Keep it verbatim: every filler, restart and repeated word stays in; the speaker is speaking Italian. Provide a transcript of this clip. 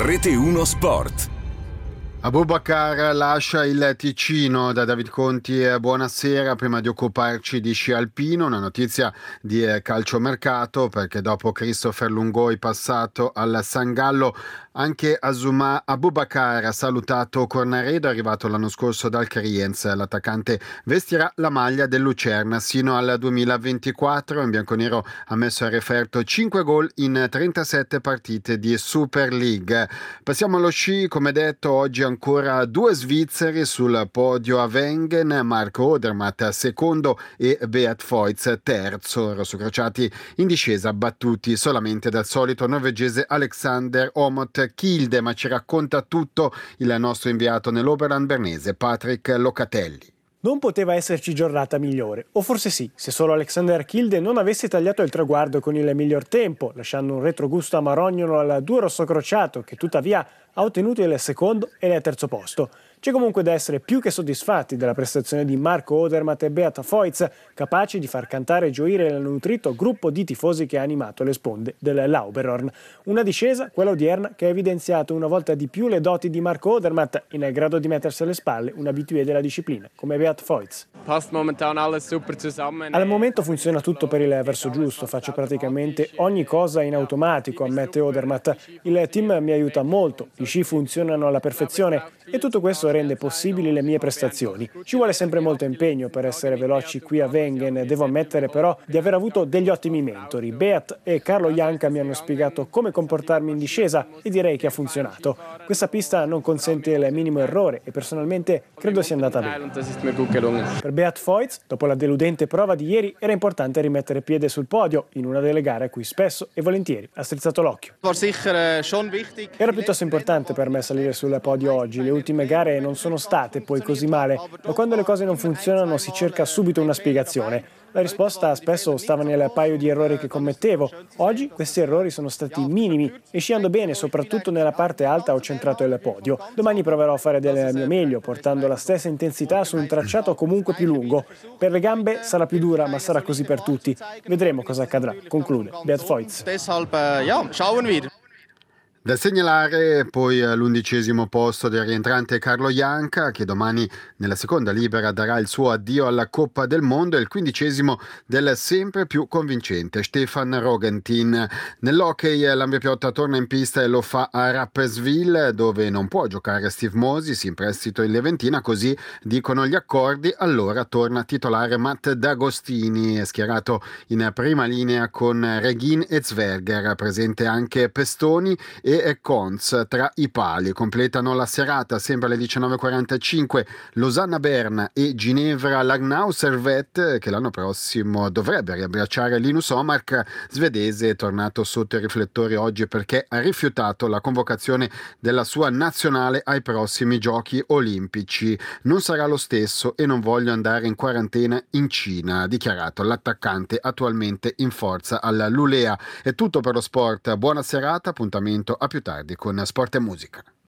Rete uno Sport. Abubakar lascia il Ticino. Da David Conti, buonasera. Prima di occuparci di sci alpino, una notizia di calciomercato, perché dopo Christopher Lungoi passato al San Gallo, anche Azuma Abubakar ha salutato Cornaredo, arrivato l'anno scorso dal Kriens. L'attaccante vestirà la maglia del Lucerna sino al duemilaventiquattro. In bianconero ha messo a referto cinque gol in trentasette partite di Super League. Passiamo allo sci. Come detto, oggi ancora due svizzeri sul podio a Wengen: Marco Odermatt secondo e Beat Feuz terzo. Rossocrociati in discesa, battuti solamente dal solito norvegese Alexander Omot Kilde, ma ci racconta tutto il nostro inviato nell'Oberland bernese Patrick Locatelli. Non poteva esserci giornata migliore, o forse sì, se solo Alexander Kilde non avesse tagliato il traguardo con il miglior tempo, lasciando un retrogusto amarognolo al duo rossocrociato, che tuttavia ha ottenuto il secondo e il terzo posto. C'è comunque da essere più che soddisfatti della prestazione di Marco Odermatt e Beat Feuz, capaci di far cantare e gioire il nutrito gruppo di tifosi che ha animato le sponde del Lauberhorn. Una discesa, quella odierna, che ha evidenziato una volta di più le doti di Marco Odermatt, in grado di mettersi alle spalle un abitué della disciplina, come Beat Feuz. Al momento funziona tutto per il verso giusto, faccio praticamente ogni cosa in automatico, ammette Odermatt. Il team mi aiuta molto, gli sci funzionano alla perfezione e tutto questo rende possibili le mie prestazioni. Ci vuole sempre molto impegno per essere veloci qui a Wengen. Devo ammettere però di aver avuto degli ottimi mentori. Beat e Carlo Janka mi hanno spiegato come comportarmi in discesa e direi che ha funzionato. Questa pista non consente il minimo errore e personalmente credo sia andata bene. Per Beat Feuz, dopo la deludente prova di ieri, era importante rimettere piede sul podio in una delle gare a cui spesso e volentieri ha strizzato l'occhio. Era piuttosto importante per me salire sul podio oggi. Le ultime gare non sono state poi così male, ma quando le cose non funzionano si cerca subito una spiegazione. La risposta spesso stava nel paio di errori che commettevo. Oggi questi errori sono stati minimi e sciando bene, soprattutto nella parte alta, ho centrato il podio. Domani proverò a fare del mio meglio, portando la stessa intensità su un tracciato comunque più lungo. Per le gambe sarà più dura, ma sarà così per tutti. Vedremo cosa accadrà, conclude Beat Feuz. Da segnalare poi l'undicesimo posto del rientrante Carlo Janka, che domani nella seconda libera darà il suo addio alla Coppa del Mondo, e il quindicesimo del sempre più convincente Stefan Rogentin. Nell'hockey l'Ambia-Piotta torna in pista e lo fa a Rapperswil, dove non può giocare Steve Moses, in prestito in Leventina, così dicono gli accordi. Allora torna titolare Matt D'Agostini, schierato in prima linea con Regin e Zwerger, presente anche Pestoni e Cons tra i pali. Completano la serata sempre alle diciannove e quarantacinque Losanna Berna e Ginevra Lagnau Servette, che l'anno prossimo dovrebbe riabbracciare Linus Omark, svedese tornato sotto i riflettori oggi perché ha rifiutato la convocazione della sua nazionale ai prossimi giochi olimpici. Non sarà lo stesso e non voglio andare in quarantena in Cina, ha dichiarato l'attaccante attualmente in forza alla Lulea. È tutto per lo sport, buona serata, appuntamento a più tardi con Sport e Musica.